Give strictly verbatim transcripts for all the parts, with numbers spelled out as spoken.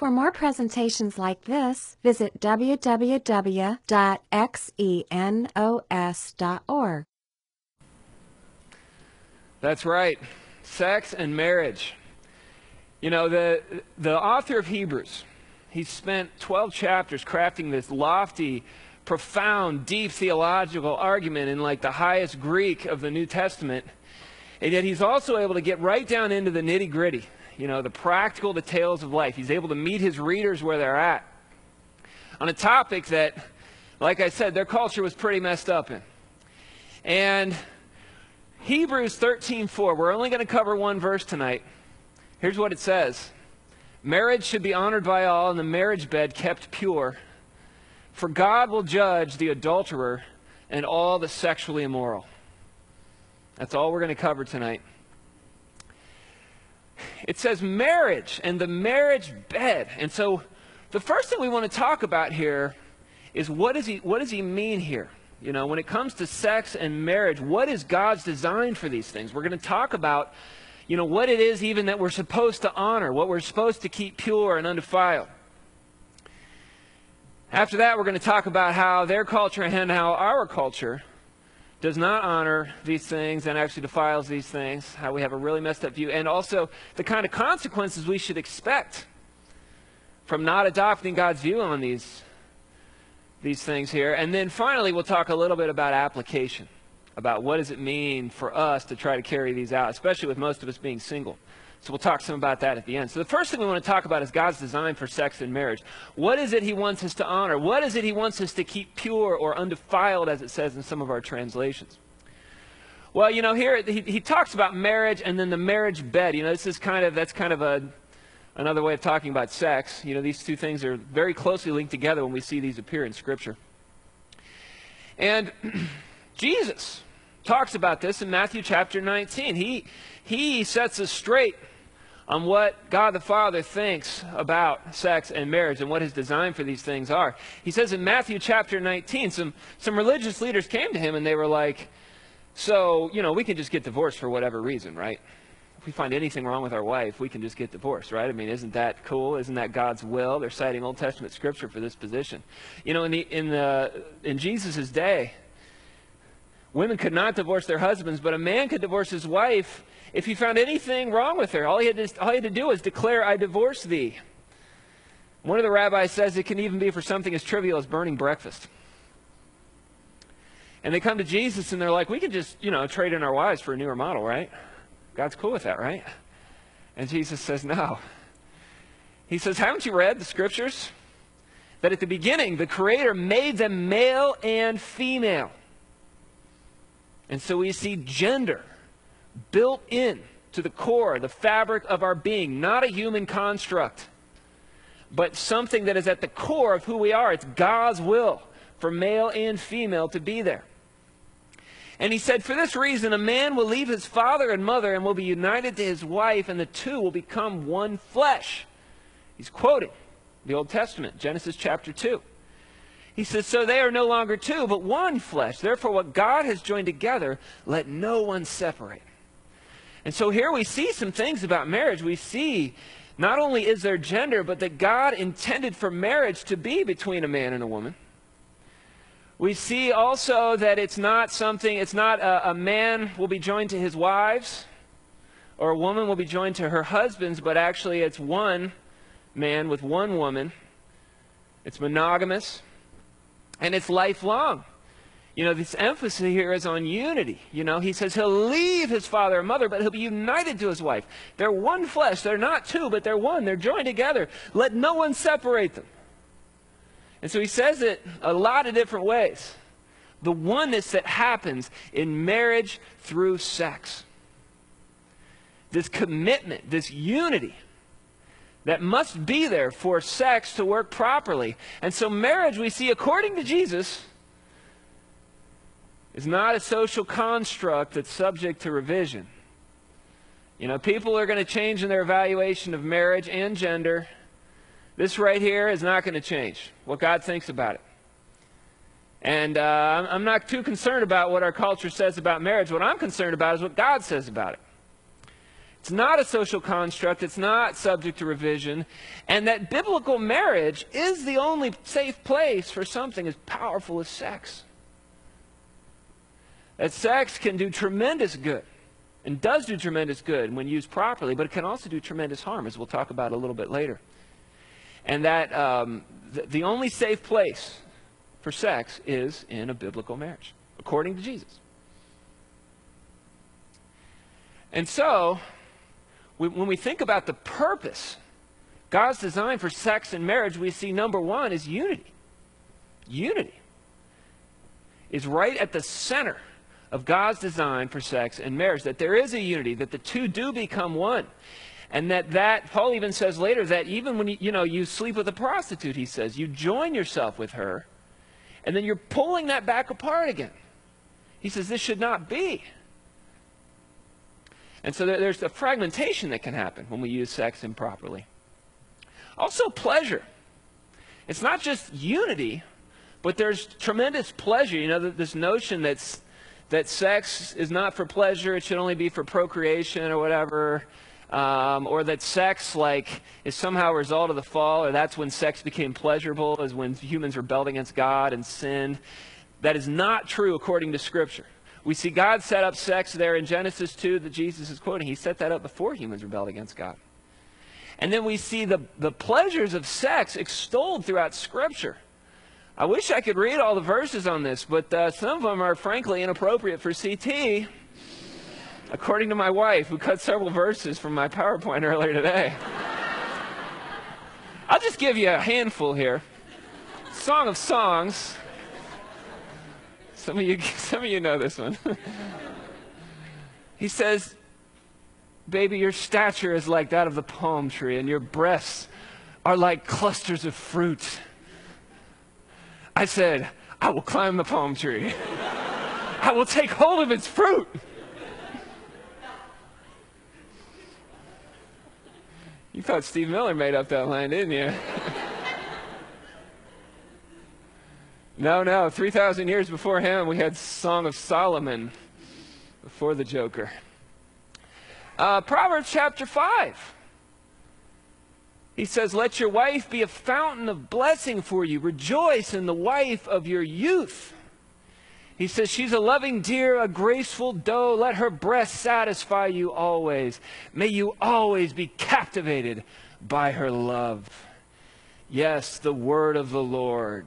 For more presentations like this, visit w w w dot xenos dot org. That's right. Sex and marriage. You know, the, the author of Hebrews, he spent twelve chapters crafting this lofty, profound, deep theological argument in like the highest Greek of the New Testament. And yet he's also able to get right down into the nitty-gritty, you know, the practical details of life. He's able to meet his readers where they're at on a topic that, like I said, their culture was pretty messed up in. And Hebrews thirteen four, we're only going to cover one verse tonight. Here's what it says. Marriage should be honored by all and the marriage bed kept pure. For God will judge the adulterer and all the sexually immoral. That's all we're going to cover tonight. It says marriage and the marriage bed. And so the first thing we want to talk about here is what does he, what does he mean here? You know, when it comes to sex and marriage, what is God's design for these things? We're going to talk about, you know, what it is even that we're supposed to honor, what we're supposed to keep pure and undefiled. After that, we're going to talk about how their culture and how our culture does not honor these things and actually defiles these things, how we have a really messed up view, and also the kind of consequences we should expect from not adopting God's view on these, these things here. And then finally, we'll talk a little bit about application, about what does it mean for us to try to carry these out, especially with most of us being single. So we'll talk some about that at the end. So the first thing we want to talk about is God's design for sex and marriage. What is it he wants us to honor? What is it he wants us to keep pure or undefiled, as it says in some of our translations? Well, you know, here he, he talks about marriage and then the marriage bed. You know, this is kind of, that's kind of a, another way of talking about sex. You know, these two things are very closely linked together when we see these appear in Scripture. And Jesus talks about this in Matthew chapter nineteen. He, he sets us straight on what God the Father thinks about sex and marriage and what his design for these things are. He says in Matthew chapter nineteen, some, some religious leaders came to him and they were like, so, you know, we can just get divorced for whatever reason, right? If we find anything wrong with our wife, we can just get divorced, right? I mean, isn't that cool? Isn't that God's will? They're citing Old Testament Scripture for this position. You know, in, the, in, the, in Jesus' day, women could not divorce their husbands, but a man could divorce his wife if he found anything wrong with her. All he had to, all he had to do was declare, I divorce thee. One of the rabbis says it can even be for something as trivial as burning breakfast. And they come to Jesus and they're like, we can just, you know, trade in our wives for a newer model, right? God's cool with that, right? And Jesus says, no. He says, haven't you read the Scriptures? That at the beginning, the Creator made them male and female. And so we see gender built in to the core, the fabric of our being, not a human construct, but something that is at the core of who we are. It's God's will for male and female to be there. And he said, for this reason, a man will leave his father and mother and will be united to his wife, and the two will become one flesh. He's quoting the Old Testament, Genesis chapter two. He says, so they are no longer two, but one flesh. Therefore, what God has joined together, let no one separate. And so here we see some things about marriage. We see not only is there gender, but that God intended for marriage to be between a man and a woman. We see also that it's not something, it's not a, a man will be joined to his wives, or a woman will be joined to her husbands, but actually it's one man with one woman. It's monogamous, and it's lifelong. You know, this emphasis here is on unity. You know, he says he'll leave his father and mother, but he'll be united to his wife. They're one flesh. They're not two, but they're one. They're joined together. Let no one separate them. And so he says it a lot of different ways. The oneness that happens in marriage through sex. This commitment, this unity that must be there for sex to work properly. And so marriage, we see, according to Jesus, is not a social construct that's subject to revision. You know, people are going to change in their evaluation of marriage and gender. This right here is not going to change what God thinks about it. And uh, I'm not too concerned about what our culture says about marriage. What I'm concerned about is what God says about it. It's not a social construct. It's not subject to revision. And that biblical marriage is the only safe place for something as powerful as sex. That sex can do tremendous good, and does do tremendous good when used properly, but it can also do tremendous harm, as we'll talk about a little bit later. And that um, th- the only safe place for sex is in a biblical marriage, according to Jesus. And so, we, when we think about the purpose, God's design for sex and marriage, we see number one is unity. Unity is right at the center of God's design for sex and marriage, that there is a unity, that the two do become one. And that, that, Paul even says later, that even when you, you know, you sleep with a prostitute, he says, you join yourself with her, and then you're pulling that back apart again. He says this should not be. And so there, there's a fragmentation that can happen when we use sex improperly. Also pleasure. It's not just unity, but there's tremendous pleasure. You know, this notion that's, that sex is not for pleasure, it should only be for procreation or whatever. Um, or that sex, like, is somehow a result of the fall, or that's when sex became pleasurable, is when humans rebelled against God and sinned. That is not true according to Scripture. We see God set up sex there in Genesis two that Jesus is quoting. He set that up before humans rebelled against God. And then we see the, the pleasures of sex extolled throughout Scripture. I wish I could read all the verses on this, but uh, some of them are frankly inappropriate for C T. According to my wife, who cut several verses from my PowerPoint earlier today. I'll just give you a handful here. Song of Songs. Some of you, some of you know this one. He says, baby, your stature is like that of the palm tree, and your breasts are like clusters of fruit. I said, I will climb the palm tree. I will take hold of its fruit. You thought Steve Miller made up that line, didn't you? No, no. three thousand years before him, we had Song of Solomon before the Joker. Uh, Proverbs chapter five. He says, let your wife be a fountain of blessing for you. Rejoice in the wife of your youth. He says, she's a loving deer, a graceful doe. Let her breast satisfy you always. May you always be captivated by her love. Yes, the word of the Lord.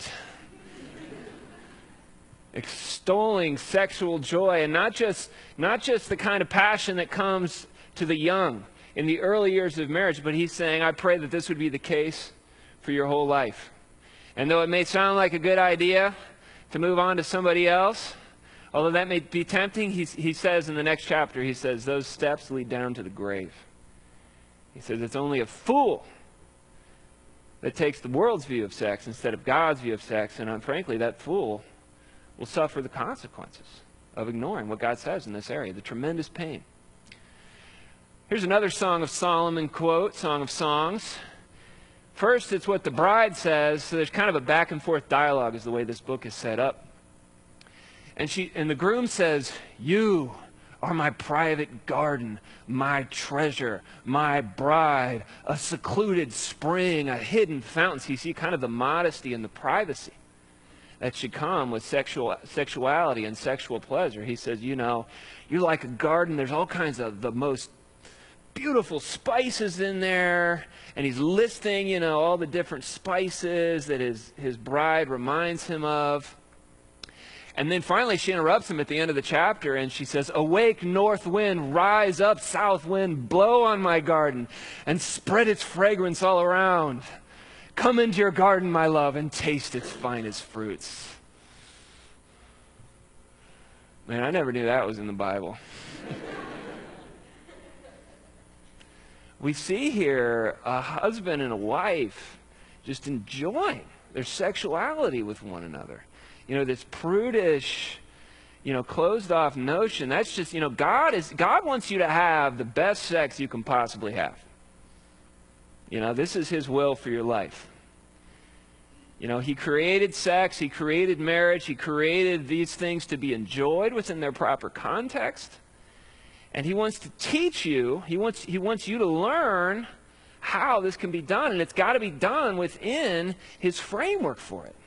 Extolling sexual joy, and not just, not just the kind of passion that comes to the young in the early years of marriage, but he's saying, I pray that this would be the case for your whole life. And though it may sound like a good idea to move on to somebody else, although that may be tempting, he, he says in the next chapter, he says, those steps lead down to the grave. He says it's only a fool that takes the world's view of sex instead of God's view of sex, and um, frankly, that fool will suffer the consequences of ignoring what God says in this area, the tremendous pain. Here's another Song of Solomon quote, Song of Songs. First, it's what the bride says, so there's kind of a back and forth dialogue is the way this book is set up. And she, and the groom says, you are my private garden, my treasure, my bride, a secluded spring, a hidden fountain. So you see kind of the modesty and the privacy that should come with sexual sexuality and sexual pleasure. He says, you know, you're like a garden. There's all kinds of the most beautiful spices in there, and he's listing, you know, all the different spices that his, his bride reminds him of. And then finally she interrupts him at the end of the chapter, and she says, awake, north wind, rise up, south wind, blow on my garden, and spread its fragrance all around. Come into your garden, my love, and taste its finest fruits. Man, I never knew that was in the Bible. We see here a husband and a wife just enjoying their sexuality with one another. You know, this prudish, you know, closed-off notion, that's just, you know, God is, God wants you to have the best sex you can possibly have. You know, this is his will for your life. You know, he created sex, he created marriage, he created these things to be enjoyed within their proper context. And he wants to teach you, he wants, he wants you to learn how this can be done. And it's got to be done within his framework for it.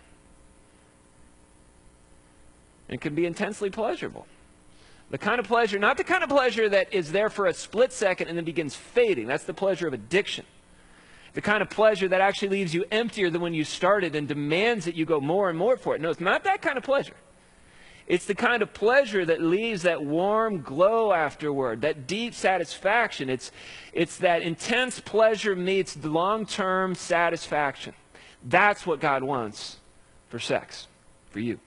It can be intensely pleasurable. The kind of pleasure, not the kind of pleasure that is there for a split second and then begins fading. That's the pleasure of addiction. The kind of pleasure that actually leaves you emptier than when you started and demands that you go more and more for it. No, it's not that kind of pleasure. It's the kind of pleasure that leaves that warm glow afterward, that deep satisfaction. It's, it's that intense pleasure meets the long-term satisfaction. That's what God wants for sex, for you.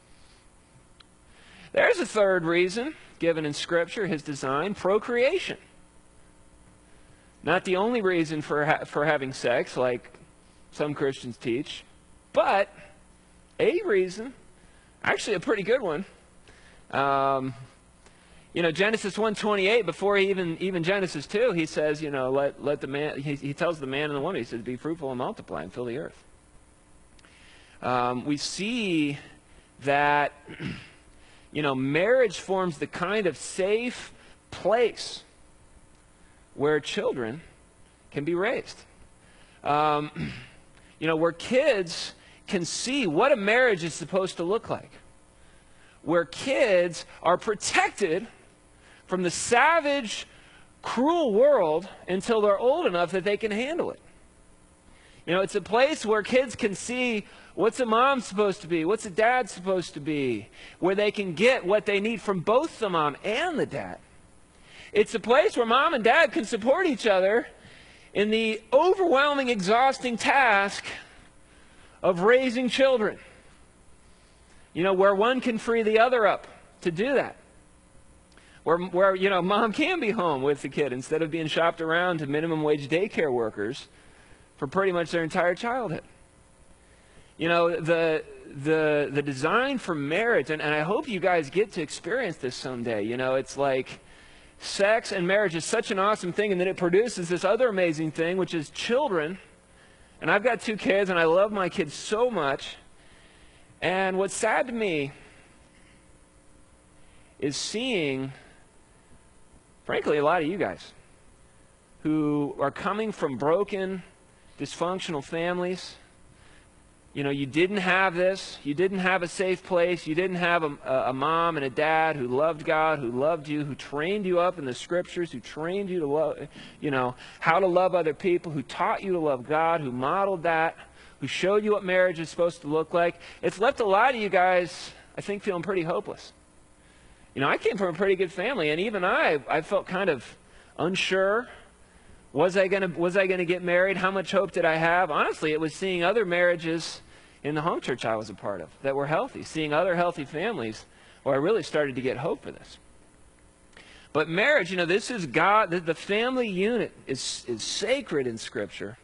There's a third reason given in Scripture, his design, procreation. Not the only reason for, ha for having sex, like some Christians teach, but a reason, actually a pretty good one. Um, you know, Genesis one twenty-eight, before he even, even Genesis two, he says, you know, let, let the man, he, he tells the man and the woman, he says, be fruitful and multiply and fill the earth. Um, we see that, you know, marriage forms the kind of safe place where children can be raised. Um, you know, where kids can see what a marriage is supposed to look like. Where kids are protected from the savage, cruel world until they're old enough that they can handle it. You know, it's a place where kids can see what's a mom supposed to be, what's a dad supposed to be, where they can get what they need from both the mom and the dad. It's a place where mom and dad can support each other in the overwhelming, exhausting task of raising children. You know, where one can free the other up to do that. Where, where, you know, mom can be home with the kid instead of being shopped around to minimum wage daycare workers for pretty much their entire childhood. You know, the, the, the design for marriage, and, and I hope you guys get to experience this someday. You know, it's like sex and marriage is such an awesome thing, and then it produces this other amazing thing, which is children. And I've got two kids, and I love my kids so much. And what's sad to me is seeing, frankly, a lot of you guys who are coming from broken, dysfunctional families. You know, you didn't have this. You didn't have a safe place. You didn't have a, a mom and a dad who loved God, who loved you, who trained you up in the Scriptures, who trained you to love, you know, how to love other people, who taught you to love God, who modeled that, who showed you what marriage is supposed to look like. It's left a lot of you guys, I think, feeling pretty hopeless. You know, I came from a pretty good family, and even I, I felt kind of unsure. Was I gonna was I gonna get married? How much hope did I have? Honestly, it was seeing other marriages in the home church I was a part of that were healthy, seeing other healthy families where I really started to get hope for this. But marriage, you know, this is God, the, the family unit is, is sacred in Scripture.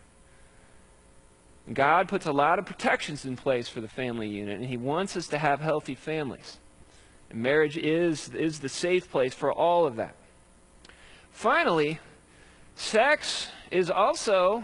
God puts a lot of protections in place for the family unit, and he wants us to have healthy families. And marriage is, is the safe place for all of that. Finally, sex is also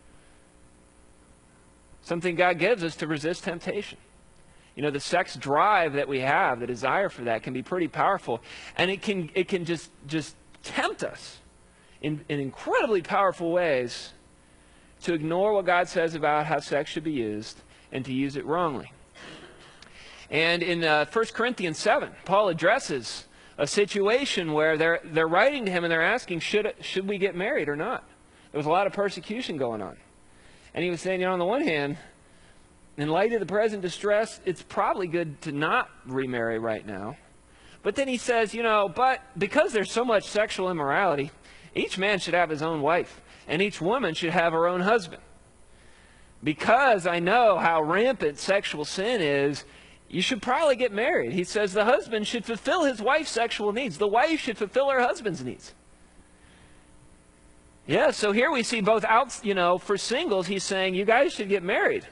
something God gives us to resist temptation. You know, the sex drive that we have, the desire for that, can be pretty powerful. And it can, it can just, just tempt us in, in incredibly powerful ways to ignore what God says about how sex should be used and to use it wrongly. And in uh, First Corinthians seven, Paul addresses a situation where they're, they're writing to him and they're asking, should, should we get married or not? There was a lot of persecution going on. And he was saying, you know, on the one hand, in light of the present distress, it's probably good to not remarry right now. But then he says, you know, but because there's so much sexual immorality, each man should have his own wife, and each woman should have her own husband. Because I know how rampant sexual sin is, you should probably get married. He says the husband should fulfill his wife's sexual needs. The wife should fulfill her husband's needs. Yeah, so here we see both out, you know, for singles, he's saying you guys should get married.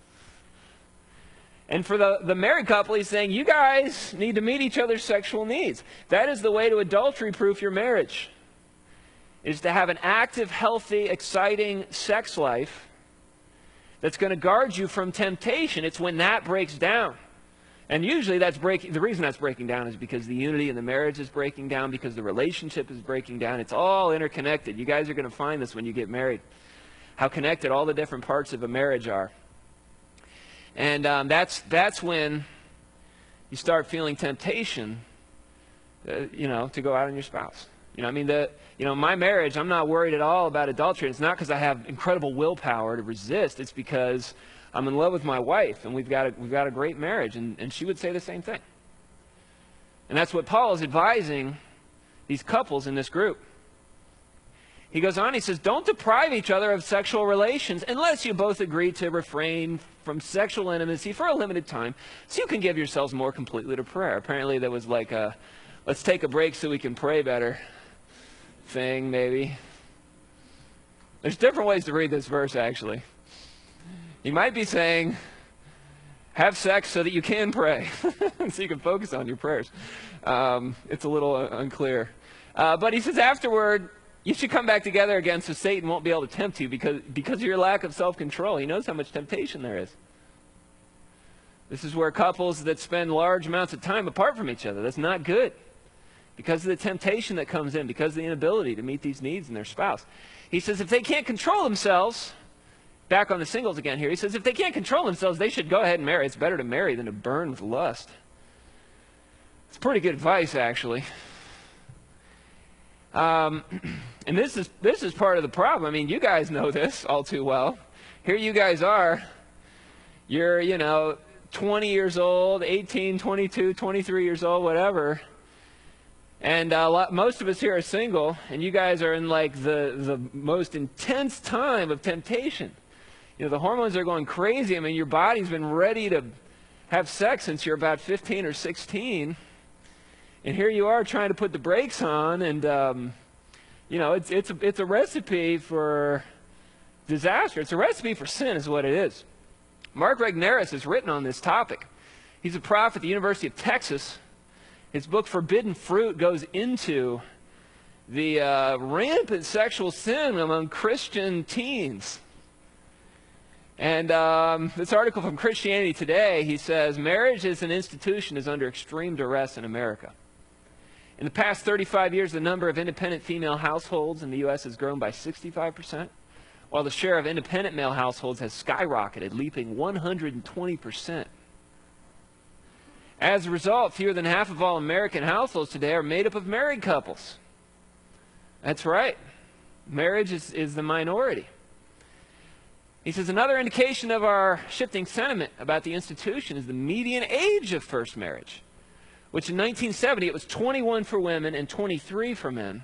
And for the, the married couple, he's saying you guys need to meet each other's sexual needs. That is the way to adultery-proof your marriage, is to have an active, healthy, exciting sex life that's going to guard you from temptation. It's when that breaks down. And usually that's breaking, the reason that's breaking down is because the unity in the marriage is breaking down, because the relationship is breaking down. It's all interconnected. You guys are going to find this when you get married, how connected all the different parts of a marriage are. And um, that's, that's when you start feeling temptation, uh, you know, to go out on your spouse. You know, I mean, the, you know, my marriage, I'm not worried at all about adultery. It's not because I have incredible willpower to resist. It's because I'm in love with my wife, and we've got a, we've got a great marriage. And, and she would say the same thing. And that's what Paul is advising these couples in this group. He goes on, he says, don't deprive each other of sexual relations unless you both agree to refrain from sexual intimacy for a limited time so you can give yourselves more completely to prayer. Apparently there was like a, let's take a break so we can pray better thing, maybe. There's different ways to read this verse, actually. He might be saying, have sex so that you can pray, so you can focus on your prayers. Um, it's a little uh, unclear. Uh, but he says afterward, you should come back together again so Satan won't be able to tempt you because, because of your lack of self-control. He knows how much temptation there is. This is where couples that spend large amounts of time apart from each other, that's not good. Because of the temptation that comes in, because of the inability to meet these needs in their spouse. He says if they can't control themselves, back on the singles again here, he says if they can't control themselves, they should go ahead and marry. It's better to marry than to burn with lust. It's pretty good advice, actually. Um, and this is, this is part of the problem. I mean, you guys know this all too well. Here you guys are. You're, you know, twenty years old, eighteen, twenty-two, twenty-three years old, whatever. And uh, lot, most of us here are single, and you guys are in like the, the most intense time of temptation. You know, the hormones are going crazy. I mean, your body's been ready to have sex since you're about fifteen or sixteen. And here you are trying to put the brakes on, and, um, you know, it's, it's, a, it's a recipe for disaster. It's a recipe for sin is what it is. Mark Regnerus has written on this topic. He's a prof at the University of Texas. His book, Forbidden Fruit, goes into the uh, rampant sexual sin among Christian teens. And um, this article from Christianity Today, he says, marriage as an institution is under extreme duress in America. In the past thirty-five years, the number of independent female households in the U S has grown by sixty-five percent, while the share of independent male households has skyrocketed, leaping one hundred twenty percent. As a result, fewer than half of all American households today are made up of married couples. That's right. Marriage is, is the minority. He says another indication of our shifting sentiment about the institution is the median age of first marriage, which in nineteen seventy it was twenty-one for women and twenty-three for men.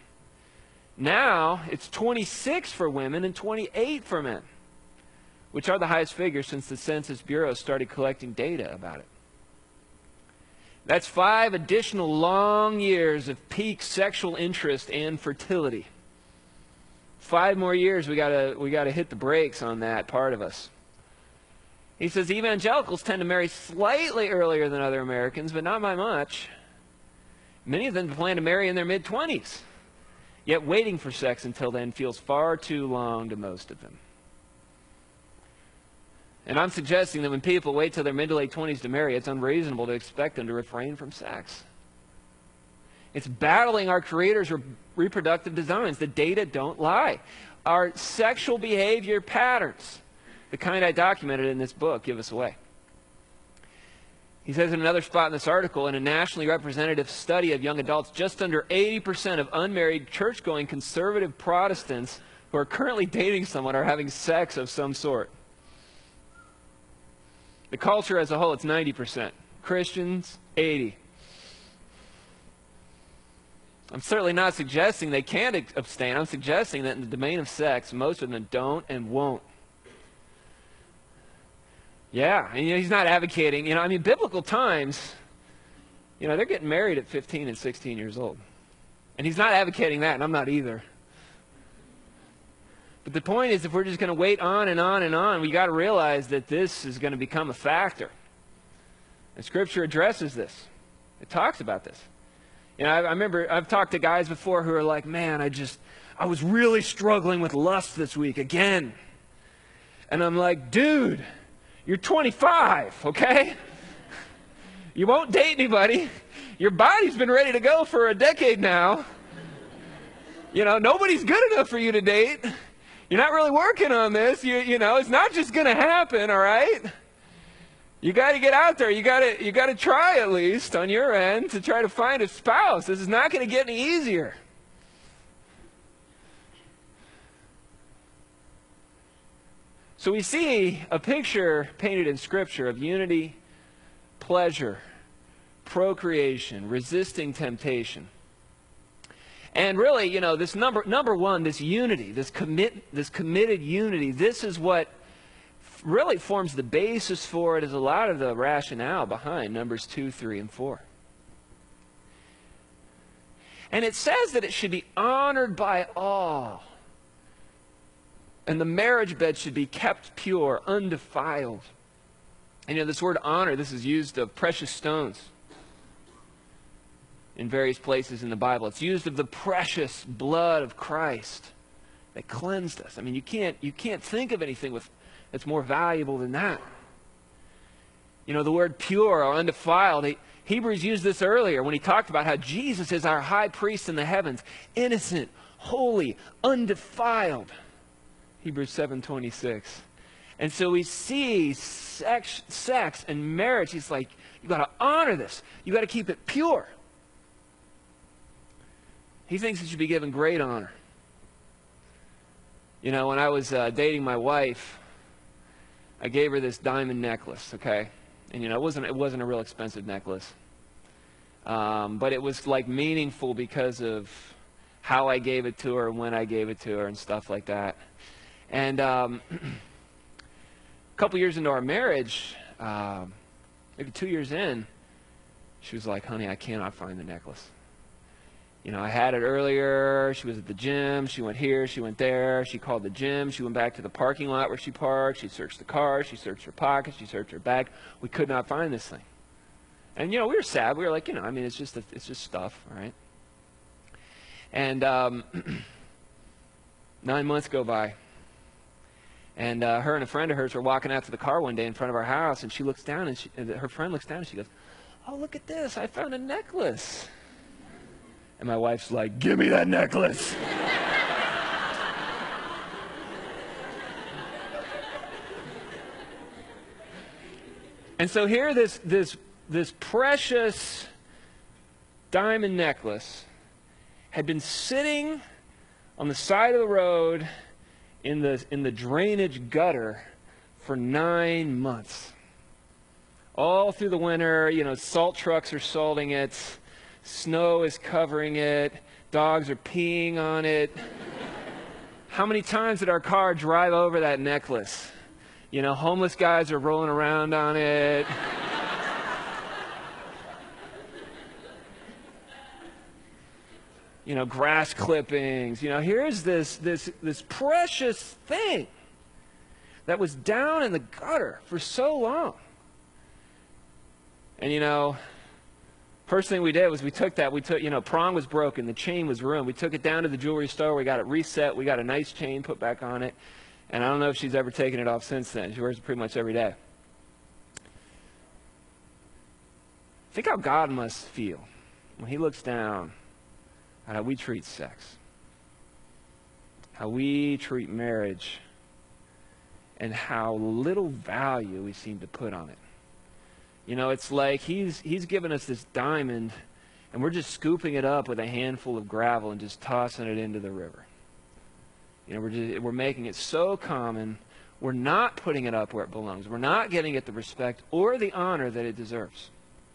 Now it's twenty-six for women and twenty-eight for men, which are the highest figures since the Census Bureau started collecting data about it. That's five additional long years of peak sexual interest and fertility. Five more years, we gotta we gotta hit the brakes on that part of us. He says evangelicals tend to marry slightly earlier than other Americans, but not by much. Many of them plan to marry in their mid-twenties, yet waiting for sex until then feels far too long to most of them. And I'm suggesting that when people wait till their mid to late twenties to marry, it's unreasonable to expect them to refrain from sex. It's battling our Creator's re reproductive designs. The data don't lie. Our sexual behavior patterns, the kind I documented in this book, give us away. He says in another spot in this article, in a nationally representative study of young adults, just under eighty percent of unmarried church-going conservative Protestants who are currently dating someone are having sex of some sort. The culture as a whole, it's ninety percent. Christians, eighty. I'm certainly not suggesting they can't abstain. I'm suggesting that in the domain of sex, most of them don't and won't. Yeah, and you know, he's not advocating, you know, I mean, biblical times, you know, they're getting married at fifteen and sixteen years old. And he's not advocating that, and I'm not either. But the point is, if we're just going to wait on and on and on, we got to realize that this is going to become a factor. And Scripture addresses this. It talks about this. You know, I, I remember I've talked to guys before who are like, man, I just, I was really struggling with lust this week again. And I'm like, dude, you're twenty-five, okay? You won't date anybody. Your body's been ready to go for a decade now. You know, nobody's good enough for you to date. You're not really working on this. You, you know, it's not just going to happen, all right? You got to get out there. You got to you got to try at least on your end to try to find a spouse. This is not going to get any easier. So we see a picture painted in Scripture of unity, pleasure, procreation, resisting temptation. And really, you know, this number number one, this unity, this commit this committed unity, this is what really forms the basis for it, is a lot of the rationale behind Numbers two, three, and four. And it says that it should be honored by all. And the marriage bed should be kept pure, undefiled. And you know, this word honor, this is used of precious stones in various places in the Bible. It's used of the precious blood of Christ that cleansed us. I mean, you can't, you can't think of anything with, that's more valuable than that. You know, the word pure or undefiled, he, Hebrews used this earlier when he talked about how Jesus is our high priest in the heavens, innocent, holy, undefiled. Hebrews seven twenty-six. And so we see sex, sex and marriage. He's like, you got to honor this. You got to keep it pure. He thinks it should be given great honor. You know, when I was uh, dating my wife, I gave her this diamond necklace, okay? And, you know, it wasn't, it wasn't a real expensive necklace. Um, but it was, like, meaningful because of how I gave it to her and when I gave it to her and stuff like that. And um, a couple years into our marriage, uh, maybe two years in, she was like, honey, I cannot find the necklace. You know, I had it earlier. She was at the gym. She went here. She went there. She called the gym. She went back to the parking lot where she parked. She searched the car. She searched her pockets. She searched her bag. We could not find this thing. And, you know, we were sad. We were like, you know, I mean, it's just, a, it's just stuff, all right? And um, nine months go by. And uh, her and a friend of hers were walking out to the car one day in front of our house, and she looks down, and, she, and her friend looks down, and she goes, oh, look at this. I found a necklace. And my wife's like, give me that necklace. And so here this, this, this precious diamond necklace had been sitting on the side of the road in the, in the drainage gutter for nine months. All through the winter, you know, salt trucks are salting it. Snow is covering it. Dogs are peeing on it. How many times did our car drive over that necklace? You know, homeless guys are rolling around on it. You know, grass clippings. You know, here's this, this, this precious thing that was down in the gutter for so long. And, you know, first thing we did was we took that, we took, you know, prong was broken, the chain was ruined. We took it down to the jewelry store, we got it reset, we got a nice chain put back on it. And I don't know if she's ever taken it off since then. She wears it pretty much every day. Think how God must feel when he looks down at how we treat sex, how we treat marriage, and how little value we seem to put on it. You know, it's like he's, he's given us this diamond, and we're just scooping it up with a handful of gravel and just tossing it into the river. You know, we're, just, we're making it so common, we're not putting it up where it belongs. We're not giving it the respect or the honor that it deserves.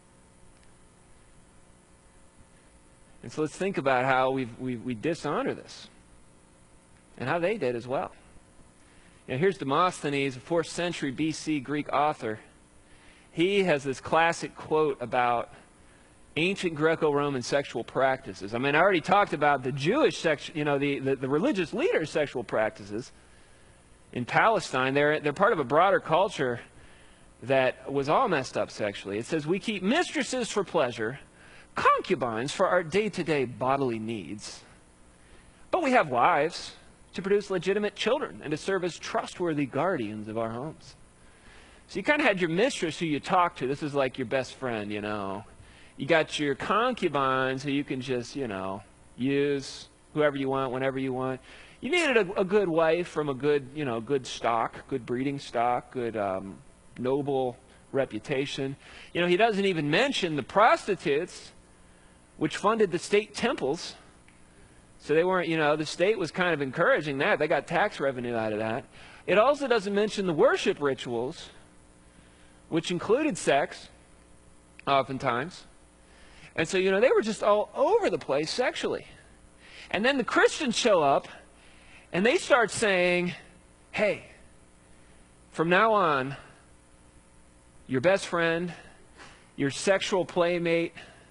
And so let's think about how we've, we we dishonor this, and how they did as well. You know, here's Demosthenes, a fourth century B C Greek author. He has this classic quote about ancient Greco-Roman sexual practices. I mean, I already talked about the Jewish sex, you know, the, the, the religious leaders' sexual practices in Palestine. They're, they're part of a broader culture that was all messed up sexually. It says, we keep mistresses for pleasure, concubines for our day-to-day bodily needs, but we have wives to produce legitimate children and to serve as trustworthy guardians of our homes. So you kind of had your mistress who you talked to. This is like your best friend, you know. You got your concubines who you can just, you know, use whoever you want, whenever you want. You needed a, a good wife from a good, you know, good stock, good breeding stock, good um, noble reputation. You know, he doesn't even mention the prostitutes, which funded the state temples. So they weren't, you know, the state was kind of encouraging that. They got tax revenue out of that. It also doesn't mention the worship rituals, which included sex, oftentimes. And so, you know, they were just all over the place sexually. And then the Christians show up, and they start saying, hey, from now on, your best friend, your sexual playmate,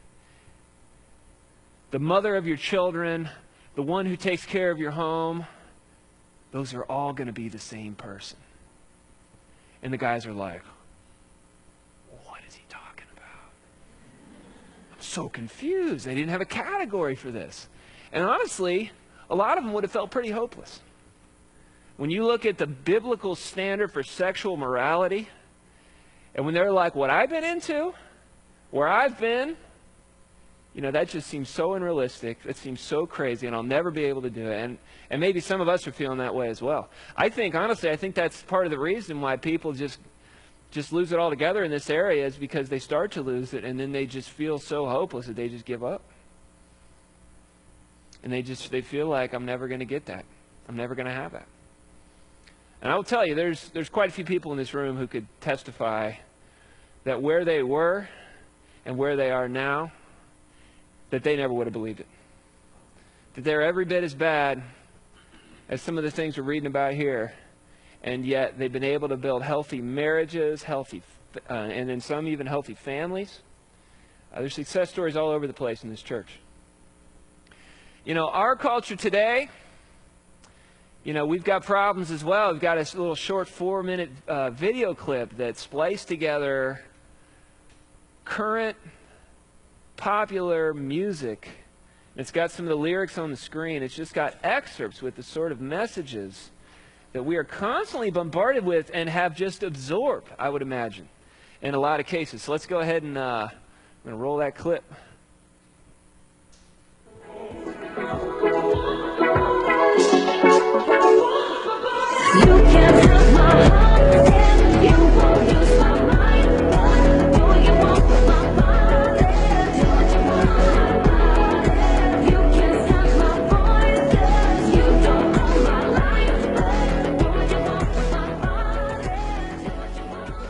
the mother of your children, the one who takes care of your home, those are all going to be the same person. And the guys are like, what is he talking about? I'm so confused. They didn't have a category for this. And honestly, a lot of them would have felt pretty hopeless. When you look at the biblical standard for sexual morality, and when they're like, what I've been into, where I've been, you know, that just seems so unrealistic. That seems so crazy, and I'll never be able to do it. And, and maybe some of us are feeling that way as well. I think, honestly, I think that's part of the reason why people just just lose it altogether in this area is because they start to lose it, and then they just feel so hopeless that they just give up. And they just, they feel like, I'm never going to get that. I'm never going to have that. And I will tell you, there's, there's quite a few people in this room who could testify that where they were and where they are now, that they never would have believed it. That they're every bit as bad as some of the things we're reading about here, and yet they've been able to build healthy marriages, healthy, uh, and in some even healthy families. Uh, there's success stories all over the place in this church. You know, our culture today, you know, we've got problems as well. We've got a little short four-minute uh, video clip that spliced together current popular music. It's got some of the lyrics on the screen. It's just got excerpts with the sort of messages that we are constantly bombarded with and have just absorbed, I would imagine, in a lot of cases. So let's go ahead and uh, I'm going to roll that clip. You can't have my heart and you won't use my mind. Do you want my body? Do you want my body? You can't stand my voice 'cause you don't own my life. Do you want my body? Do you want my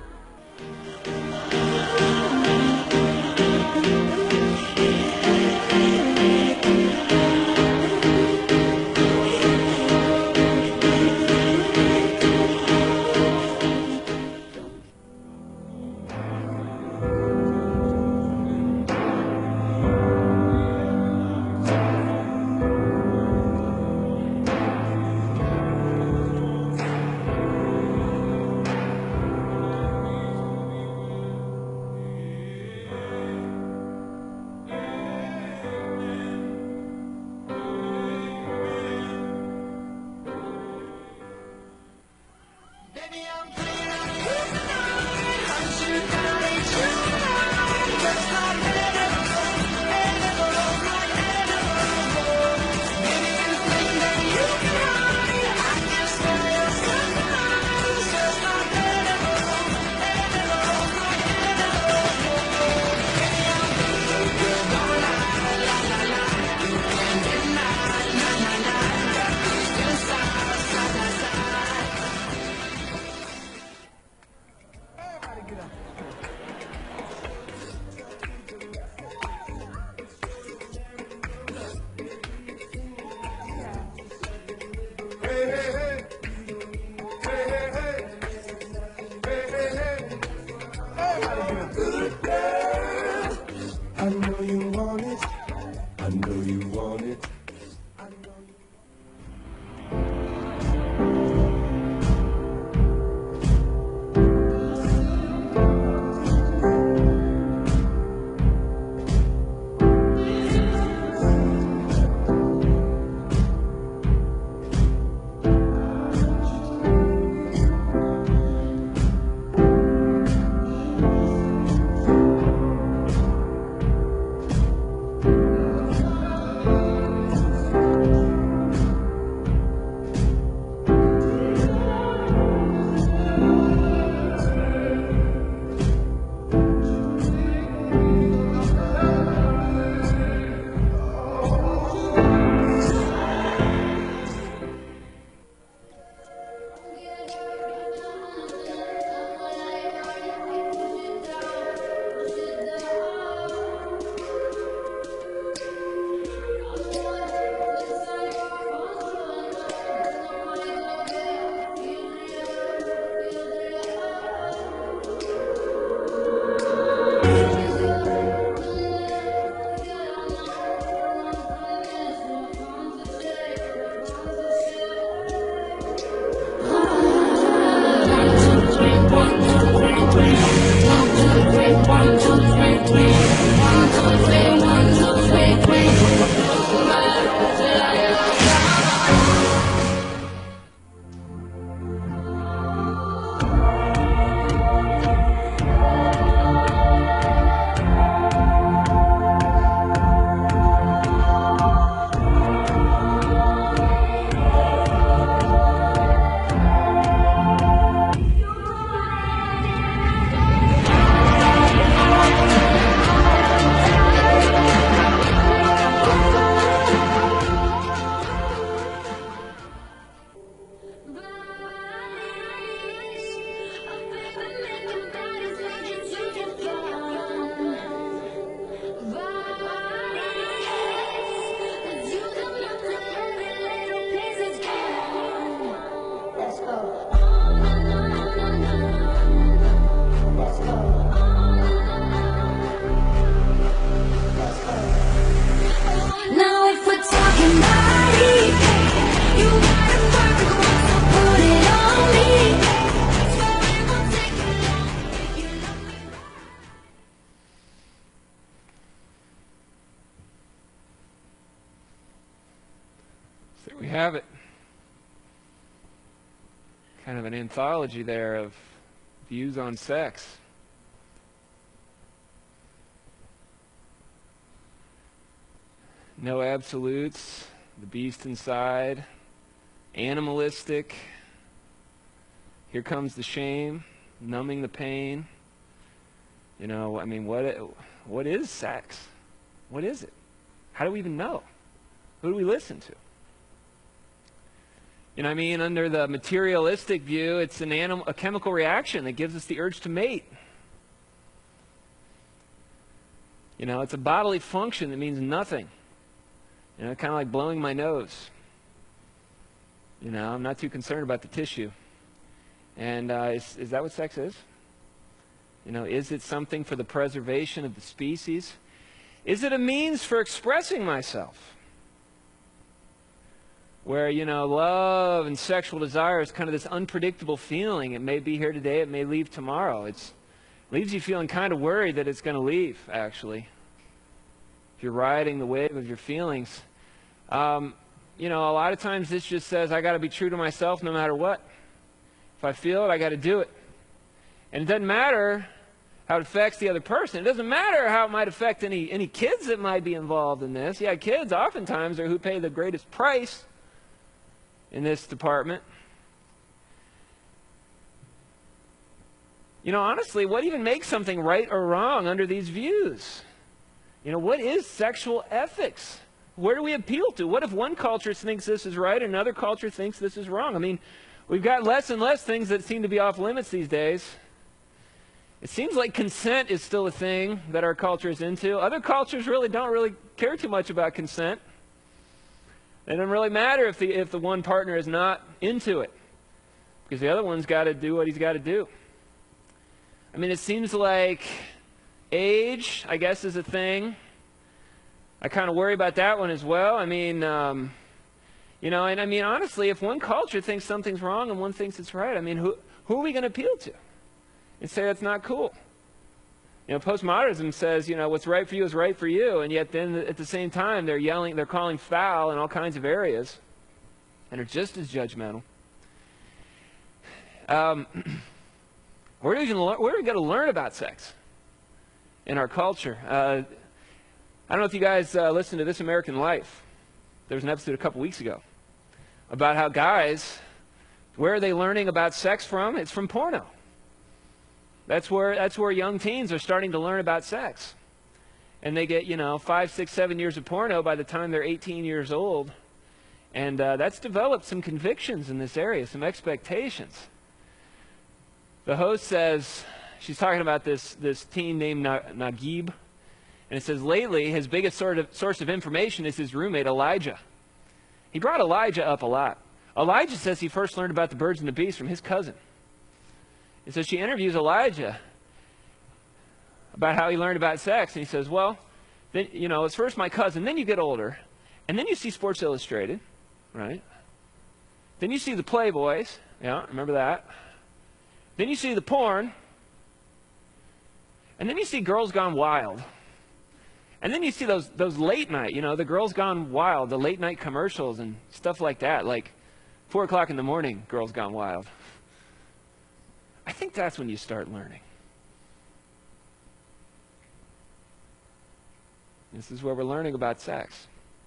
I know you want it. I know you want it. I know you We have it. Kind of an anthology there of views on sex. No absolutes, the beast inside, animalistic. Here comes the shame, numbing the pain. You know, I mean, what what is sex? What is it? How do we even know? Who do we listen to? You know what I mean? Under the materialistic view, it's an anim- a chemical reaction that gives us the urge to mate. You know, it's a bodily function that means nothing. You know, kind of like blowing my nose. You know, I'm not too concerned about the tissue. And uh, is, is that what sex is? You know, is it something for the preservation of the species? Is it a means for expressing myself? Where, you know, love and sexual desire is kind of this unpredictable feeling. It may be here today, it may leave tomorrow. It's, it leaves you feeling kind of worried that it's going to leave, actually. If you're riding the wave of your feelings. Um, you know, a lot of times this just says, I got to be true to myself no matter what. If I feel it, I got to do it. And it doesn't matter how it affects the other person. It doesn't matter how it might affect any, any kids that might be involved in this. Yeah, kids oftentimes are who pay the greatest price in this department. You know, honestly, what even makes something right or wrong under these views? You know, what is sexual ethics? Where do we appeal to? What if one culture thinks this is right and another culture thinks this is wrong? I mean, we've got less and less things that seem to be off limits these days. It seems like consent is still a thing that our culture is into. Other cultures really don't really care too much about consent. It doesn't really matter if the, if the one partner is not into it, because the other one's got to do what he's got to do. I mean, it seems like age, I guess, is a thing. I kind of worry about that one as well. I mean, um, you know, and I mean, honestly, if one culture thinks something's wrong and one thinks it's right, I mean, who, who are we going to appeal to and say that's not cool? You know, postmodernism says, you know, what's right for you is right for you, and yet then at the same time they're yelling, they're calling foul in all kinds of areas, and are just as judgmental. Um, where do we even where are we going to learn about sex in our culture? Uh, I don't know if you guys uh, listen to This American Life. There was an episode a couple weeks ago about how guys, where are they learning about sex from? It's from porno. That's where, that's where young teens are starting to learn about sex. And they get, you know, five, six, seven years of porno by the time they're eighteen years old. And uh, that's developed some convictions in this area, some expectations. The host says, she's talking about this, this teen named Na- Naguib. And it says, lately, his biggest sort of source of information is his roommate, Elijah. He brought Elijah up a lot. Elijah says he first learned about the birds and the bees from his cousin. And so she interviews Elijah about how he learned about sex. And he says, well, then, you know, it's first my cousin, then you get older, and then you see Sports Illustrated, right? Then you see the Playboys. Yeah, remember that. Then you see the porn. And then you see Girls Gone Wild. And then you see those, those late night, you know, the Girls Gone Wild, the late night commercials and stuff like that, like four o'clock in the morning, Girls Gone Wild. I think that's when you start learning. This is where we're learning about sex.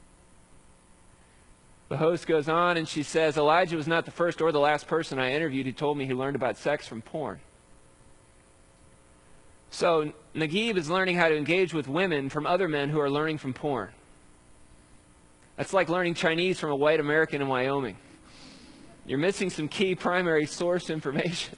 The host goes on and she says, Elijah was not the first or the last person I interviewed who told me he learned about sex from porn. So Naguib is learning how to engage with women from other men who are learning from porn. That's like learning Chinese from a white American in Wyoming. You're missing some key primary source information.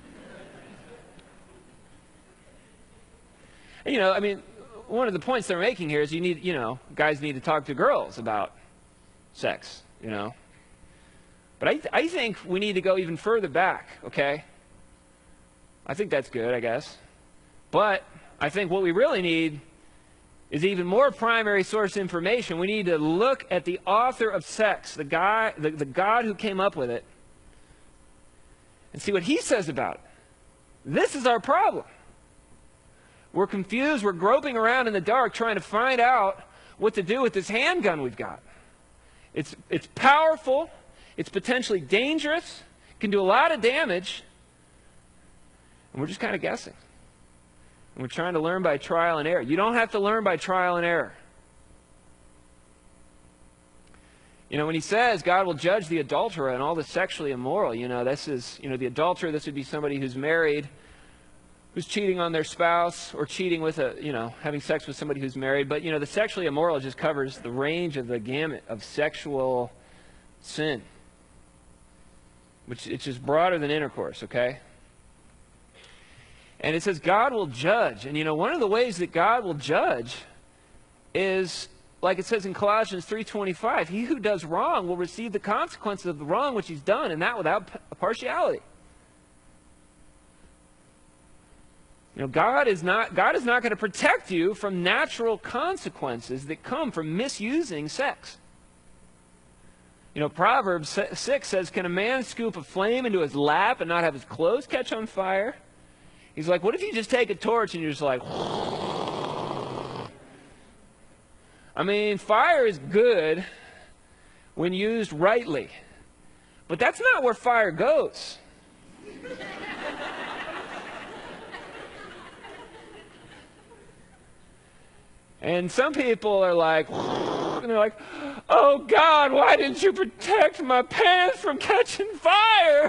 And, you know, I mean, one of the points they're making here is you need, you know, guys need to talk to girls about sex, you know. But I, th- I think we need to go even further back, okay? I think that's good, I guess. But I think what we really need is even more primary source information. We need to look at the author of sex, the guy, the, the God who came up with it, and see what he says about it. This is our problem. We're confused. We're groping around in the dark trying to find out what to do with this handgun we've got. It's, it's powerful. It's potentially dangerous. Can do a lot of damage. And we're just kind of guessing. And we're trying to learn by trial and error. You don't have to learn by trial and error. You know, when he says God will judge the adulterer and all the sexually immoral, you know, this is, you know, the adulterer, this would be somebody who's married, who's cheating on their spouse, or cheating with a, you know, having sex with somebody who's married. But, you know, the sexually immoral just covers the range of the gamut of sexual sin, which it's just broader than intercourse, okay? And it says God will judge. And, you know, one of the ways that God will judge is, like it says in Colossians three twenty-five, he who does wrong will receive the consequences of the wrong which he's done, and that without partiality. You know, God is not, God is not going to protect you from natural consequences that come from misusing sex. You know, Proverbs six says, can a man scoop a flame into his lap and not have his clothes catch on fire? He's like, what if you just take a torch and you're just like... I mean, fire is good when used rightly. But that's not where fire goes. And some people are like, and they're like, oh God, why didn't you protect my pants from catching fire?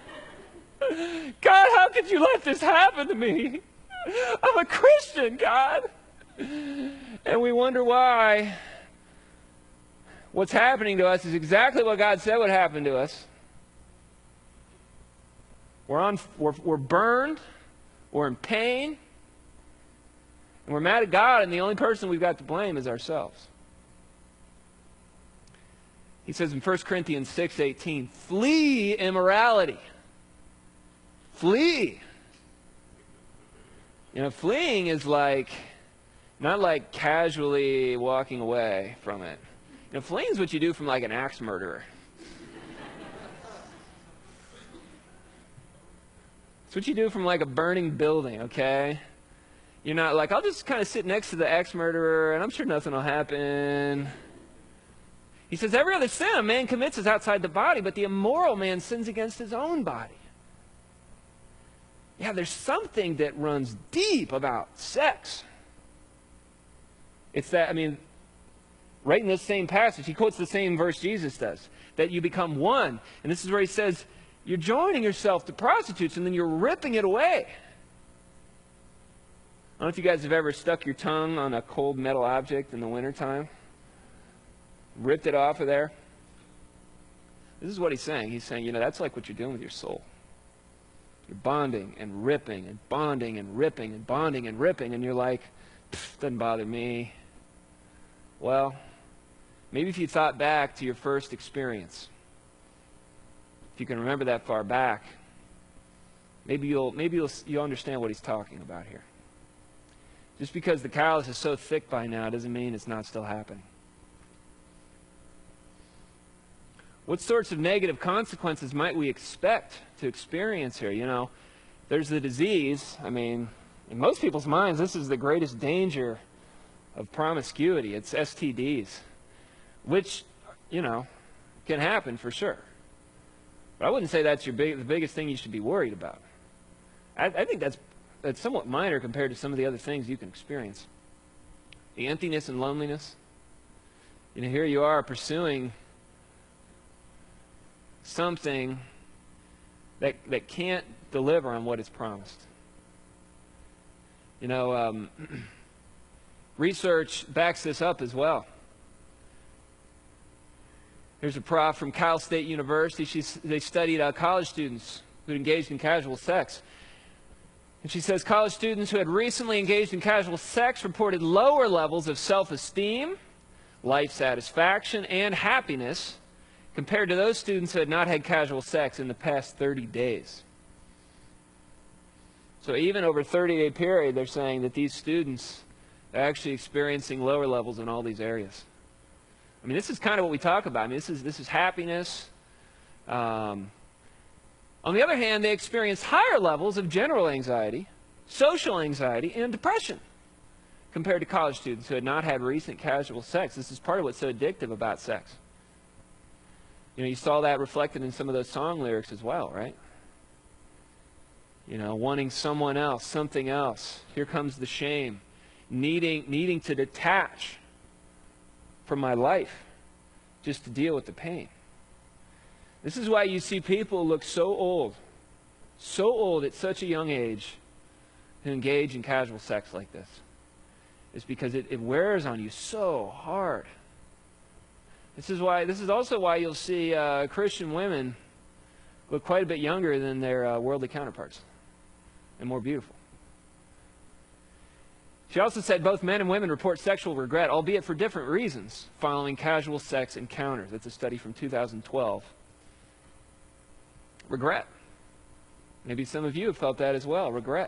God, how could you let this happen to me? I'm a Christian, God. And we wonder why what's happening to us is exactly what God said would happen to us. We're, on, we're, we're burned, we're in pain, and we're mad at God, and the only person we've got to blame is ourselves. He says in First Corinthians six eighteen, flee immorality. Flee. You know, fleeing is like... not like casually walking away from it. You know, fleeing is what you do from like an axe murderer. It's what you do from like a burning building, okay? You're not like, I'll just kind of sit next to the axe murderer and I'm sure nothing will happen. He says, every other sin a man commits is outside the body, but the immoral man sins against his own body. Yeah, there's something that runs deep about sex. It's that, I mean, right in this same passage, he quotes the same verse Jesus does, that you become one. And this is where he says, you're joining yourself to prostitutes and then you're ripping it away. I don't know if you guys have ever stuck your tongue on a cold metal object in the wintertime. Ripped it off of there. This is what he's saying. He's saying, you know, that's like what you're doing with your soul. You're bonding and ripping and bonding and ripping and bonding and ripping, and you're like, doesn't bother me. Well, maybe if you thought back to your first experience, if you can remember that far back, maybe you'll maybe you'll you'll understand what he's talking about here. Just because the callus is so thick by now doesn't mean it's not still happening. What sorts of negative consequences might we expect to experience here? You know, there's the disease. I mean, in most people's minds, this is the greatest danger of promiscuity. It's S T Ds, which, you know, can happen for sure. But I wouldn't say that's your big, the biggest thing you should be worried about. I, I think that's, that's somewhat minor compared to some of the other things you can experience. The emptiness and loneliness. You know, here you are pursuing something that, that can't deliver on what is promised. You know, um, research backs this up as well. Here's a prof from Cal State University. She's, they studied uh, college students who engaged in casual sex. And she says college students who had recently engaged in casual sex reported lower levels of self-esteem, life satisfaction, and happiness compared to those students who had not had casual sex in the past thirty days. So even over a thirty-day period, they're saying that these students are actually experiencing lower levels in all these areas. I mean, this is kind of what we talk about. I mean, this is, this is happiness. Um, on the other hand, they experience higher levels of general anxiety, social anxiety, and depression compared to college students who had not had recent casual sex. This is part of what's so addictive about sex. You know, you saw that reflected in some of those song lyrics as well, right? You know, wanting someone else, something else. Here comes the shame. Needing, needing to detach from my life just to deal with the pain. This is why you see people look so old, so old at such a young age who engage in casual sex like this. It's because it, it wears on you so hard. This is why. This is also why you'll see uh, Christian women look quite a bit younger than their uh, worldly counterparts and more beautiful. She also said both men and women report sexual regret, albeit for different reasons, following casual sex encounters. That's a study from two thousand twelve. Regret. Maybe some of you have felt that as well. Regret.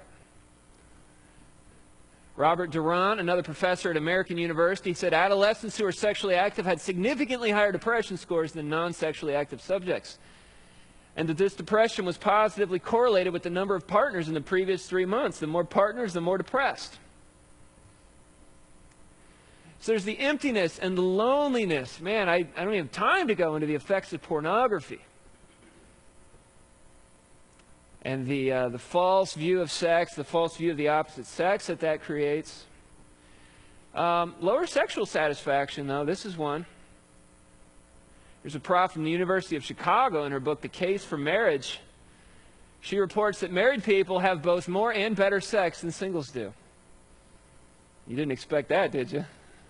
Robert Duran, another professor at American University, said adolescents who are sexually active had significantly higher depression scores than non-sexually active subjects, and that this depression was positively correlated with the number of partners in the previous three months. The more partners, the more depressed. So there's the emptiness and the loneliness. Man, I, I don't even have time to go into the effects of pornography. And the, uh, the false view of sex, the false view of the opposite sex that that creates. Um, lower sexual satisfaction, though, this is one. There's a prof from the University of Chicago in her book, The Case for Marriage. She reports that married people have both more and better sex than singles do. You didn't expect that, did you?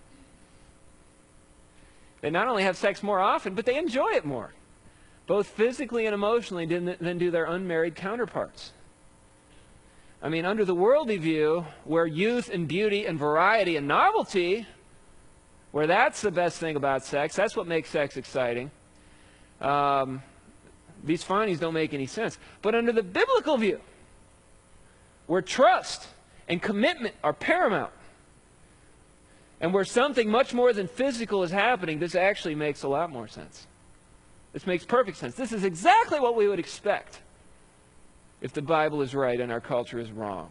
They not only have sex more often, but they enjoy it more, both physically and emotionally, than, than do their unmarried counterparts. I mean, under the worldly view, where youth and beauty and variety and novelty, where that's the best thing about sex, that's what makes sex exciting, um, these findings don't make any sense. But under the biblical view, where trust and commitment are paramount, and where something much more than physical is happening, this actually makes a lot more sense. This makes perfect sense. This is exactly what we would expect if the Bible is right and our culture is wrong.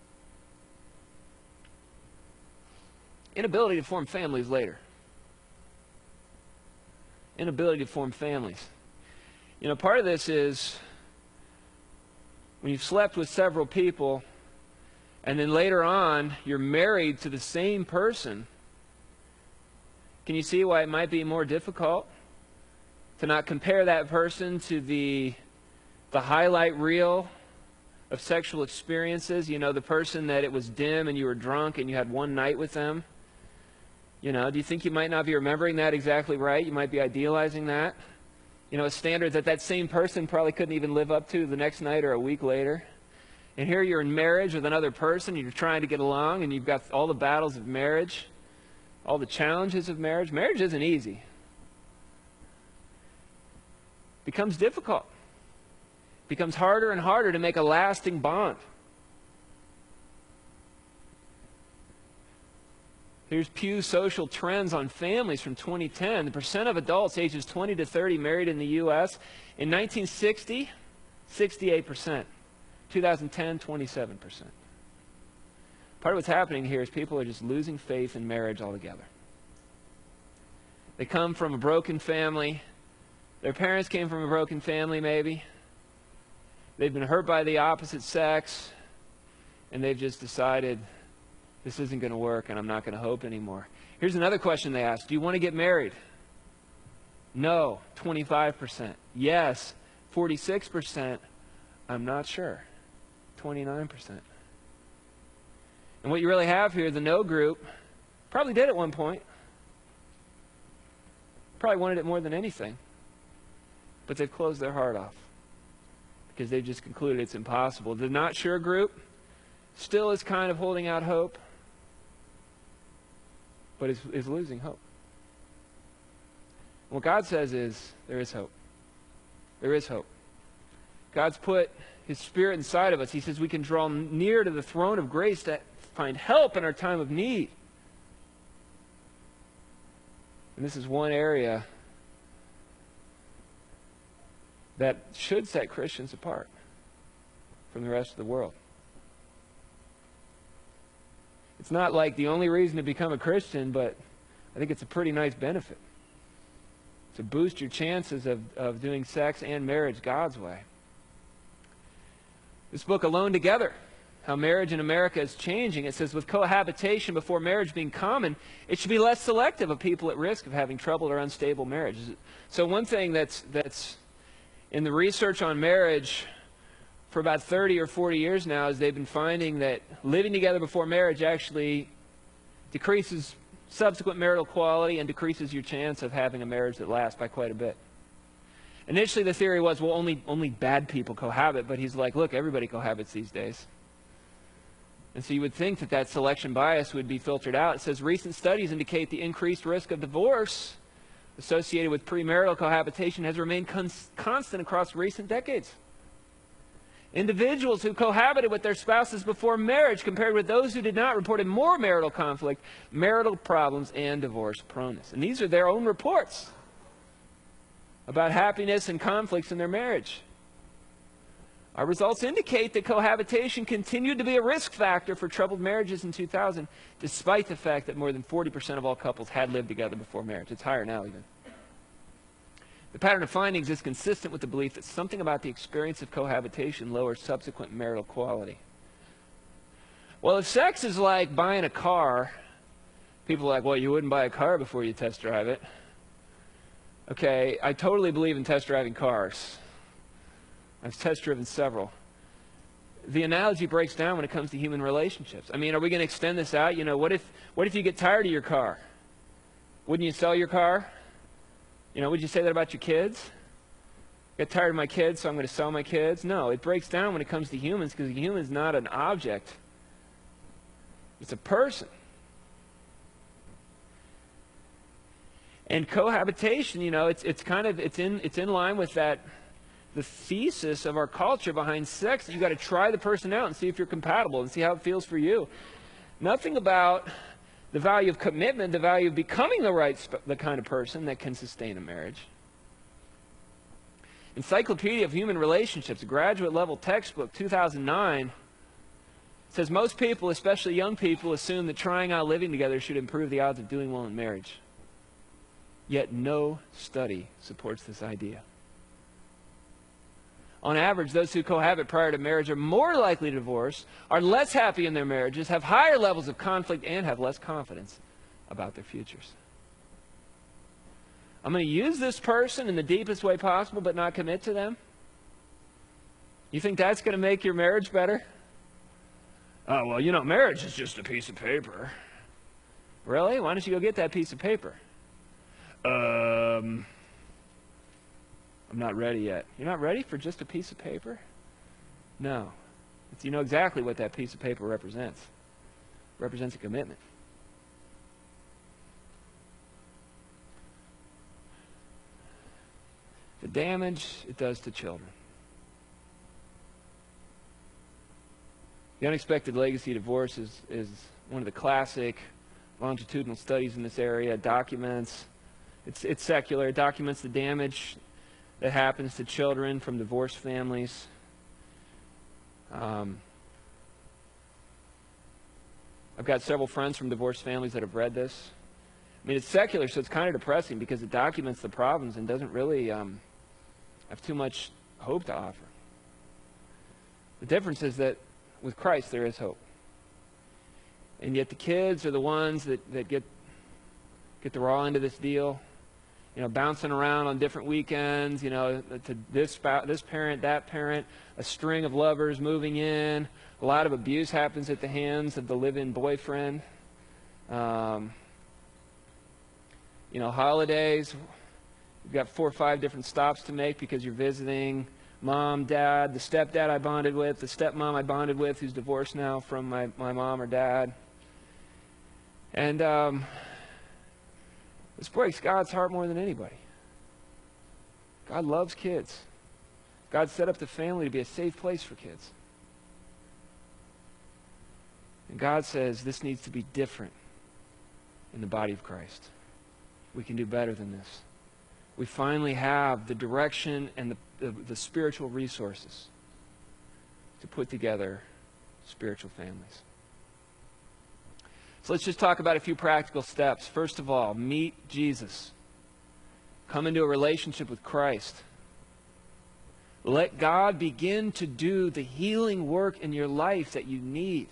Inability to form families later. Inability to form families. You know, part of this is when you've slept with several people and then later on you're married to the same person. Can you see why it might be more difficult to not compare that person to the, the highlight reel of sexual experiences? You know, the person that it was dim and you were drunk and you had one night with them. You know, do you think you might not be remembering that exactly right? You might be idealizing that. You know, a standard that that same person probably couldn't even live up to the next night or a week later. And here you're in marriage with another person, you're trying to get along, and you've got all the battles of marriage, all the challenges of marriage. Marriage isn't easy. It becomes difficult. It becomes harder and harder to make a lasting bond. Here's Pew Social Trends on Families from twenty ten. The percent of adults ages twenty to thirty married in the U S in nineteen sixty, sixty-eight percent. two thousand ten, twenty-seven percent. Part of what's happening here is people are just losing faith in marriage altogether. They come from a broken family. Their parents came from a broken family, maybe. They've been hurt by the opposite sex, and they've just decided, this isn't going to work, and I'm not going to hope anymore. Here's another question they ask. Do you want to get married? No, twenty-five percent. Yes, forty-six percent. I'm not sure, twenty-nine percent. And what you really have here, the no group, probably did at one point. Probably wanted it more than anything. But they've closed their heart off because they've just concluded it's impossible. The not sure group still is kind of holding out hope, but is, is losing hope. What God says is, there is hope. There is hope. God's put His Spirit inside of us. He says we can draw near to the throne of grace to find help in our time of need. And this is one area that should set Christians apart from the rest of the world. It's not like the only reason to become a Christian, but I think it's a pretty nice benefit. to boost your chances of, of doing sex and marriage God's way. This book, Alone Together, How Marriage in America is Changing, it says, with cohabitation before marriage being common, it should be less selective of people at risk of having troubled or unstable marriages. So one thing that's, that's in the research on marriage for about thirty or forty years now is they've been finding that living together before marriage actually decreases subsequent marital quality and decreases your chance of having a marriage that lasts by quite a bit. Initially, the theory was, well, only, only bad people cohabit, but he's like, look, everybody cohabits these days. And so you would think that that selection bias would be filtered out. It says, recent studies indicate the increased risk of divorce associated with premarital cohabitation has remained cons- constant across recent decades. Individuals who cohabited with their spouses before marriage compared with those who did not reported more marital conflict, marital problems, and divorce proneness. And these are their own reports about happiness and conflicts in their marriage. Our results indicate that cohabitation continued to be a risk factor for troubled marriages in two thousand, despite the fact that more than forty percent of all couples had lived together before marriage. It's higher now even. The pattern of findings is consistent with the belief that something about the experience of cohabitation lowers subsequent marital quality. Well, if sex is like buying a car, people are like, well, you wouldn't buy a car before you test drive it. Okay, I totally believe in test driving cars. I've test driven several. The analogy breaks down when it comes to human relationships. I mean, are we going to extend this out? You know, what if, what if you get tired of your car? Wouldn't you sell your car? You know, would you say that about your kids? Get tired of my kids, so I'm going to sell my kids? No, it breaks down when it comes to humans, because a human is not an object. It's a person. And cohabitation, you know, it's it's kind of it's in it's in line with that the thesis of our culture behind sex. You got to try the person out and see if you're compatible and see how it feels for you. Nothing about the value of commitment, the value of becoming the right, sp- the kind of person that can sustain a marriage. Encyclopedia of Human Relationships, a graduate level textbook, two thousand nine, says most people, especially young people, assume that trying out living together should improve the odds of doing well in marriage. Yet no study supports this idea. On average, those who cohabit prior to marriage are more likely to divorce, are less happy in their marriages, have higher levels of conflict, and have less confidence about their futures. I'm going to use this person in the deepest way possible, but not commit to them? You think that's going to make your marriage better? Oh, well, you know, marriage is just a piece of paper. Really? Why don't you go get that piece of paper? Um... I'm not ready yet. You're not ready for just a piece of paper? No. It's, you know exactly what that piece of paper represents. It represents a commitment. The damage it does to children. The unexpected legacy divorce is, is one of the classic longitudinal studies in this area. It documents, it's, it's secular, it documents the damage that happens to children from divorced families. Um, I've got several friends from divorced families that have read this. I mean, it's secular, so it's kind of depressing because it documents the problems and doesn't really um, have too much hope to offer. The difference is that with Christ there is hope. And yet the kids are the ones that, that get, get the raw end of this deal. You know, bouncing around on different weekends, you know, to this, this parent, that parent, a string of lovers moving in. A lot of abuse happens at the hands of the live-in boyfriend. Um, you know, holidays, you've got four or five different stops to make because you're visiting mom, dad, the stepdad I bonded with, the stepmom I bonded with who's divorced now from my, my mom or dad. And, um... this breaks God's heart more than anybody. God loves kids. God set up the family to be a safe place for kids. And God says this needs to be different in the body of Christ. We can do better than this. We finally have the direction and the, the, the spiritual resources to put together spiritual families. So let's just talk about a few practical steps. First of all, meet Jesus. Come into a relationship with Christ. Let God begin to do the healing work in your life that you need.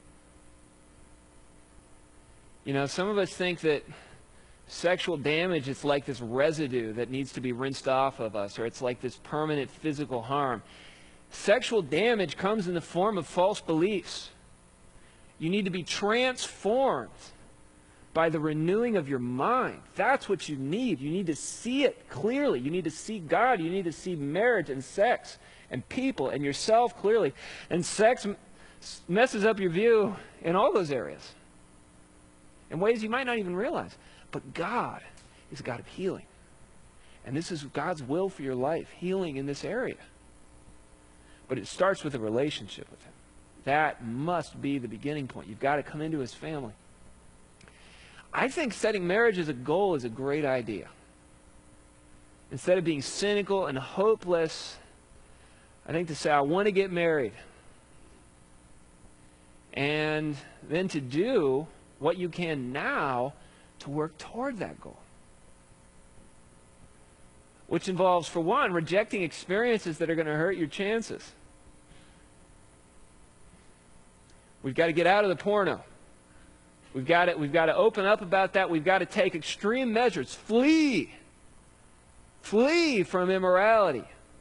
You know, some of us think that sexual damage is like this residue that needs to be rinsed off of us, or it's like this permanent physical harm. Sexual damage comes in the form of false beliefs. You need to be transformed by the renewing of your mind. That's what you need. You need to see it clearly. You need to see God. You need to see marriage and sex and people and yourself clearly. And sex m- messes up your view in all those areas in ways you might not even realize. But God is a God of healing. And this is God's will for your life, healing in this area. But it starts with a relationship with Him. That must be the beginning point. You've got to come into His family. I think setting marriage as a goal is a great idea. Instead of being cynical and hopeless, I think to say, I want to get married. And then to do what you can now to work toward that goal. Which involves, for one, rejecting experiences that are going to hurt your chances. We've got to get out of the porno. We've got to, we've got to open up about that. We've got to take extreme measures. Flee. Flee from immorality.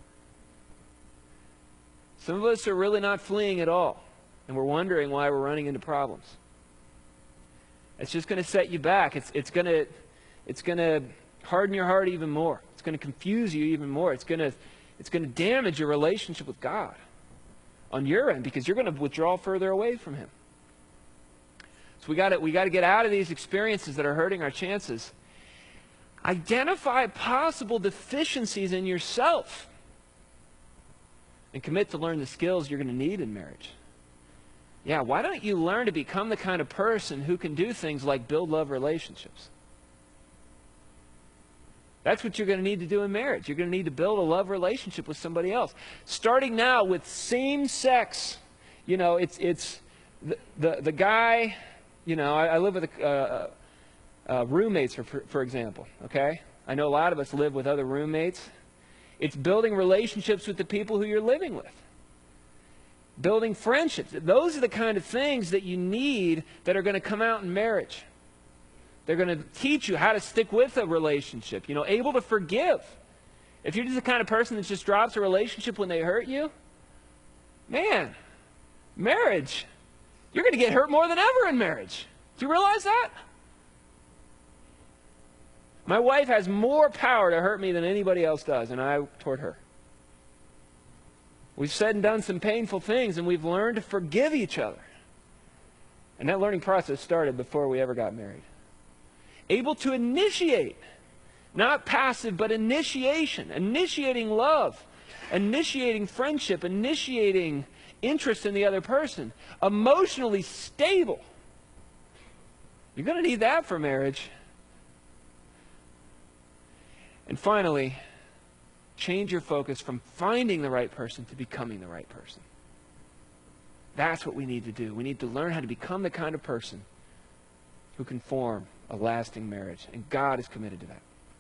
Some of us are really not fleeing at all, and we're wondering why we're running into problems. It's just going to set you back. It's, it's going to, it's going to harden your heart even more. It's going to confuse you even more. It's going to, it's going to damage your relationship with God on your end, because you're going to withdraw further away from Him. So we got to we got to get out of these experiences that are hurting our chances. Identify possible deficiencies in yourself and commit to learn the skills you're going to need in marriage. Yeah, why don't you learn to become the kind of person who can do things like build love relationships? That's what you're going to need to do in marriage. You're going to need to build a love relationship with somebody else. Starting now with same-sex. You know, it's it's the the, the guy, you know, I, I live with a, uh, uh, roommates, for, for, for example, okay? I know a lot of us live with other roommates. It's building relationships with the people who you're living with. Building friendships. Those are the kind of things that you need that are going to come out in marriage. They're going to teach you how to stick with a relationship, you know, able to forgive. If you're just the kind of person that just drops a relationship when they hurt you, man, marriage, you're going to get hurt more than ever in marriage. Do you realize that? My wife has more power to hurt me than anybody else does, and I toward her. We've said and done some painful things, and we've learned to forgive each other. And that learning process started before we ever got married. Able to initiate, not passive, but initiation, initiating love, initiating friendship, initiating interest in the other person, emotionally stable. You're going to need that for marriage. And finally, change your focus from finding the right person to becoming the right person. That's what we need to do. We need to learn how to become the kind of person who can form a lasting marriage. And God is committed to that.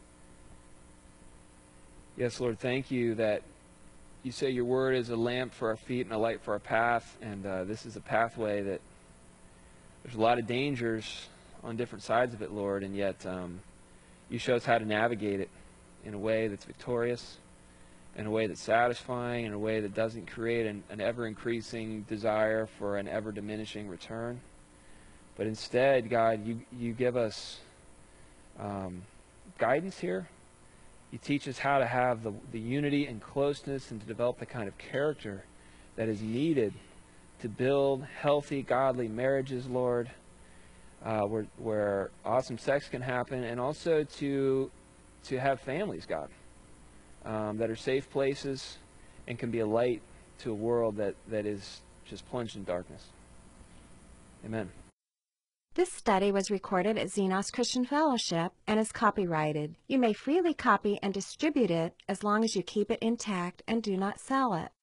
Yes, Lord, thank you that you say your word is a lamp for our feet and a light for our path. And uh, this is a pathway that there's a lot of dangers on different sides of it, Lord. And yet um, you show us how to navigate it in a way that's victorious, in a way that's satisfying, in a way that doesn't create an, an ever-increasing desire for an ever-diminishing return. But instead, God, you, you give us um, guidance here. You teach us how to have the, the unity and closeness and to develop the kind of character that is needed to build healthy, godly marriages, Lord, uh, where, where awesome sex can happen, and also to, to have families, God, um, that are safe places and can be a light to a world that, that is just plunged in darkness. Amen. This study was recorded at Xenos Christian Fellowship and is copyrighted. You may freely copy and distribute it as long as you keep it intact and do not sell it.